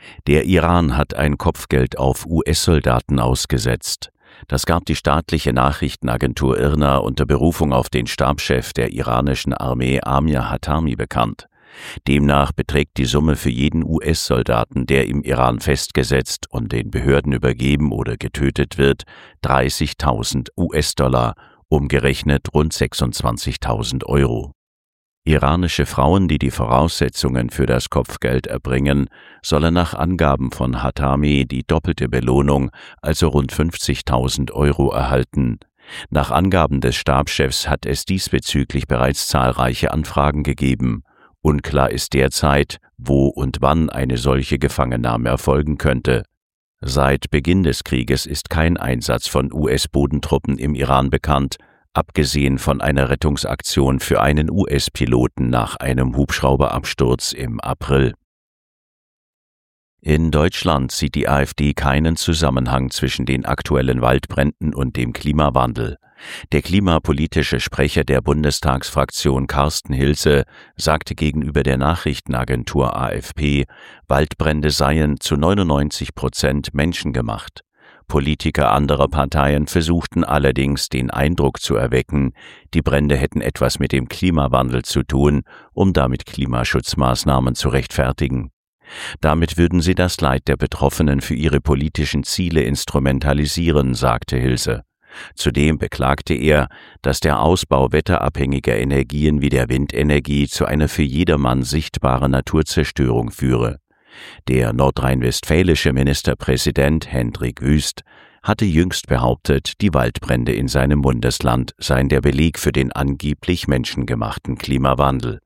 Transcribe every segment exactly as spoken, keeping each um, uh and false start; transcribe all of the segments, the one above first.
Der Iran hat ein Kopfgeld auf U S-Soldaten ausgesetzt. Das gab die staatliche Nachrichtenagentur I R N A unter Berufung auf den Stabschef der iranischen Armee Amir Hatami bekannt. Demnach beträgt die Summe für jeden U S-Soldaten, der im Iran festgesetzt und den Behörden übergeben oder getötet wird, dreißigtausend U S-Dollar, umgerechnet rund sechsundzwanzigtausend Euro. Iranische Frauen, die die Voraussetzungen für das Kopfgeld erbringen, sollen nach Angaben von Hatami die doppelte Belohnung, also rund fünfzigtausend Euro, erhalten. Nach Angaben des Stabschefs hat es diesbezüglich bereits zahlreiche Anfragen gegeben. Unklar ist derzeit, wo und wann eine solche Gefangennahme erfolgen könnte. Seit Beginn des Krieges ist kein Einsatz von U S-Bodentruppen im Iran bekannt, abgesehen von einer Rettungsaktion für einen U S-Piloten nach einem Hubschrauberabsturz im April. In Deutschland sieht die AfD keinen Zusammenhang zwischen den aktuellen Waldbränden und dem Klimawandel. Der klimapolitische Sprecher der Bundestagsfraktion Carsten Hilse sagte gegenüber der Nachrichtenagentur A F P, Waldbrände seien zu neunundneunzig Prozent menschengemacht. Politiker anderer Parteien versuchten allerdings, den Eindruck zu erwecken, die Brände hätten etwas mit dem Klimawandel zu tun, um damit Klimaschutzmaßnahmen zu rechtfertigen. Damit würden sie das Leid der Betroffenen für ihre politischen Ziele instrumentalisieren, sagte Hilse. Zudem beklagte er, dass der Ausbau wetterabhängiger Energien wie der Windenergie zu einer für jedermann sichtbaren Naturzerstörung führe. Der nordrhein-westfälische Ministerpräsident Hendrik Wüst hatte jüngst behauptet, die Waldbrände in seinem Bundesland seien der Beleg für den angeblich menschengemachten Klimawandel.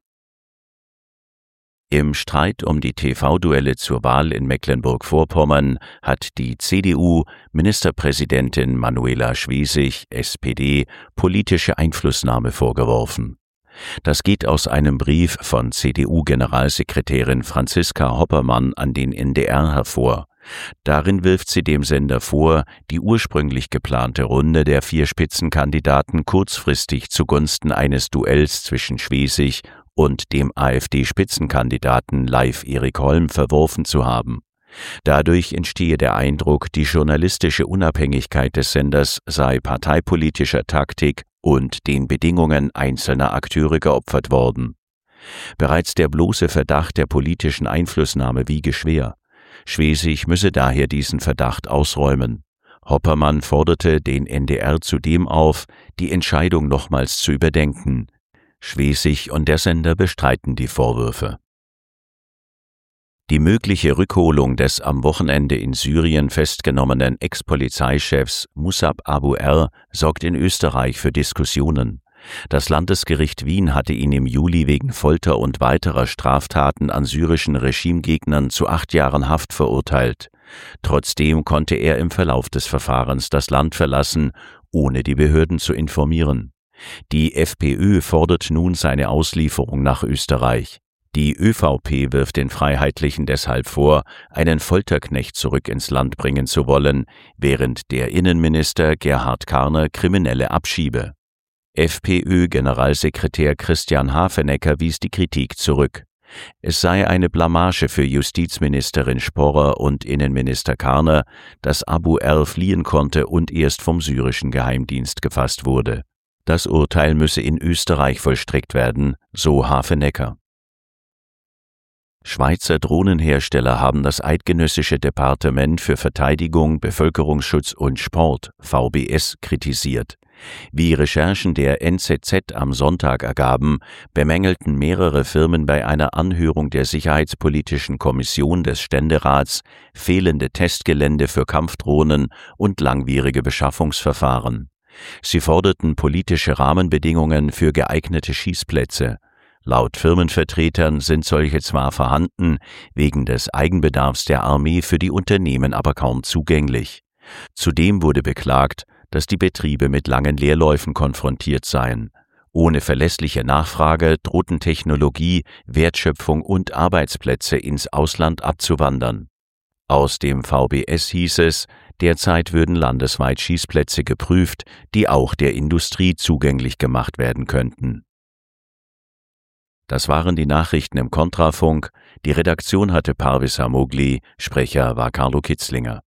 Im Streit um die T V-Duelle zur Wahl in Mecklenburg-Vorpommern hat die C D U-Ministerpräsidentin Manuela Schwesig, S P D, politische Einflussnahme vorgeworfen. Das geht aus einem Brief von C D U-Generalsekretärin Franziska Hoppermann an den N D R hervor. Darin wirft sie dem Sender vor, die ursprünglich geplante Runde der vier Spitzenkandidaten kurzfristig zugunsten eines Duells zwischen Schwesig und dem AfD-Spitzenkandidaten Leif Erik Holm verworfen zu haben. Dadurch entstehe der Eindruck, die journalistische Unabhängigkeit des Senders sei parteipolitischer Taktik und den Bedingungen einzelner Akteure geopfert worden. Bereits der bloße Verdacht der politischen Einflussnahme wiege schwer. Schwesig müsse daher diesen Verdacht ausräumen. Hoppermann forderte den N D R zudem auf, die Entscheidung nochmals zu überdenken. Schwesig und der Sender bestreiten die Vorwürfe. Die mögliche Rückholung des am Wochenende in Syrien festgenommenen Ex-Polizeichefs Musab Abu R. sorgt in Österreich für Diskussionen. Das Landesgericht Wien hatte ihn im Juli wegen Folter und weiterer Straftaten an syrischen Regimegegnern zu acht Jahren Haft verurteilt. Trotzdem konnte er im Verlauf des Verfahrens das Land verlassen, ohne die Behörden zu informieren. Die FPÖ fordert nun seine Auslieferung nach Österreich. Die ÖVP wirft den Freiheitlichen deshalb vor, einen Folterknecht zurück ins Land bringen zu wollen, während der Innenminister Gerhard Karner Kriminelle abschiebe. FPÖ-Generalsekretär Christian Hafenecker wies die Kritik zurück. Es sei eine Blamage für Justizministerin Sporrer und Innenminister Karner, dass Abu R. fliehen konnte und erst vom syrischen Geheimdienst gefasst wurde. Das Urteil müsse in Österreich vollstreckt werden, so Hafenecker. Schweizer Drohnenhersteller haben das Eidgenössische Departement für Verteidigung, Bevölkerungsschutz und Sport, V B S, kritisiert. Wie Recherchen der N Z Z am Sonntag ergaben, bemängelten mehrere Firmen bei einer Anhörung der Sicherheitspolitischen Kommission des Ständerats fehlende Testgelände für Kampfdrohnen und langwierige Beschaffungsverfahren. Sie forderten politische Rahmenbedingungen für geeignete Schießplätze. Laut Firmenvertretern sind solche zwar vorhanden, wegen des Eigenbedarfs der Armee für die Unternehmen aber kaum zugänglich. Zudem wurde beklagt, dass die Betriebe mit langen Leerläufen konfrontiert seien. Ohne verlässliche Nachfrage drohten Technologie, Wertschöpfung und Arbeitsplätze ins Ausland abzuwandern. Aus dem V B S hieß es, derzeit würden landesweit Schießplätze geprüft, die auch der Industrie zugänglich gemacht werden könnten. Das waren die Nachrichten im Kontrafunk. Die Redaktion hatte Parvis Hamogli, Sprecher war Carlo Kitzlinger.